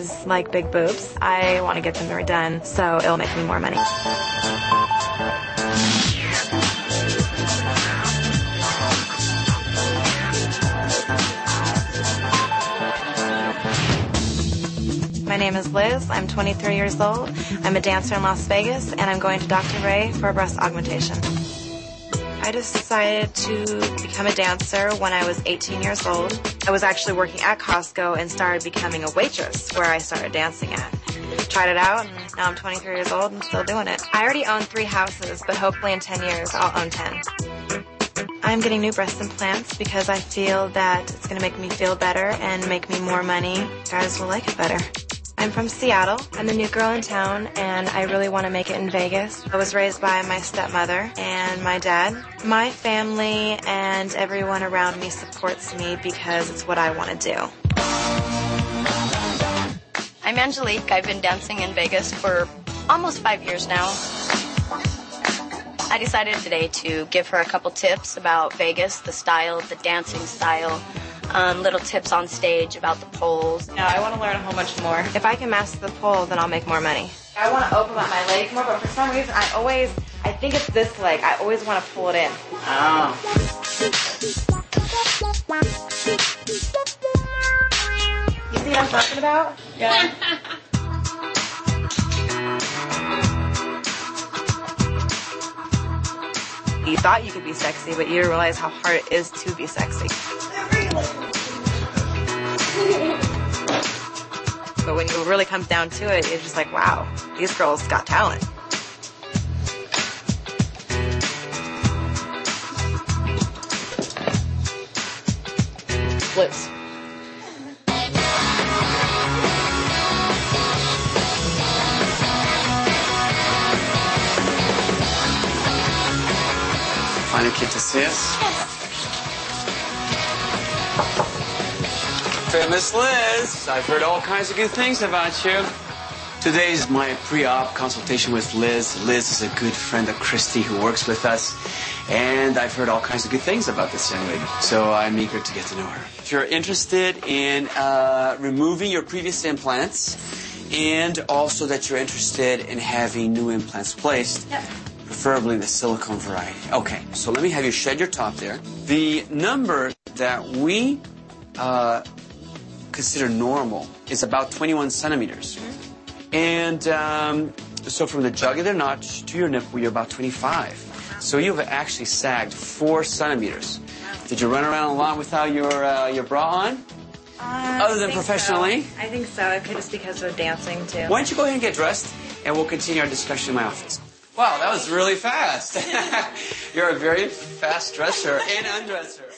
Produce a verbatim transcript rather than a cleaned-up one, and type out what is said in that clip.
boys like big boobs. I want to get them redone so it'll make me more money. My name is Liz. I'm twenty-three years old. I'm a dancer in Las Vegas, and I'm going to Doctor Ray for a breast augmentation. I just decided to become a dancer when I was eighteen years old. I was actually working at Costco and started becoming a waitress where I started dancing at. Tried it out, and now I'm twenty-three years old and still doing it. I already own three houses, but hopefully in ten years I'll own ten. I'm getting new breast implants because I feel that it's going to make me feel better and make me more money. Guys will like it better. I'm from Seattle. I'm the new girl in town, and I really want to make it in Vegas. I was raised by my stepmother and my dad. My family and everyone around me supports me because it's what I want to do. I'm Angelique. I've been dancing in Vegas for almost five years now. I decided today to give her a couple tips about Vegas, the style, the dancing style. Um, little tips on stage about the poles. Yeah, I want to learn a whole bunch more. If I can master the pole, then I'll make more money. I want to open up my leg more, but for some reason, I always, I think it's this leg. I always want to pull it in. Oh. You see what I'm talking about? Yeah. You thought you could be sexy, but you didn't realize how hard it is to be sexy. But when it really comes down to it, it's just like, wow, these girls got talent. Flips. Finally get to see us. Miss Liz, I've heard all kinds of good things about you. Today's my pre-op consultation with Liz. Liz is a good friend of Christy who works with us, and I've heard all kinds of good things about this young lady, so I'm eager to get to know her. If you're interested in uh, removing your previous implants, and also that you're interested in having new implants placed, yep. Preferably the silicone variety. Okay, so let me have you shed your top there. The number that we uh, consider normal is about twenty-one centimeters. Mm-hmm. And um, so from the jugular notch to your nipple, you're about twenty-five. So you've actually sagged four centimeters. Did you run around a lot without your uh, your bra on? Uh, Other than professionally? So. I think so. It could just because of dancing, too. Why don't you go ahead and get dressed, and we'll continue our discussion in my office. Wow, that was really fast. You're a very fast dresser and undresser.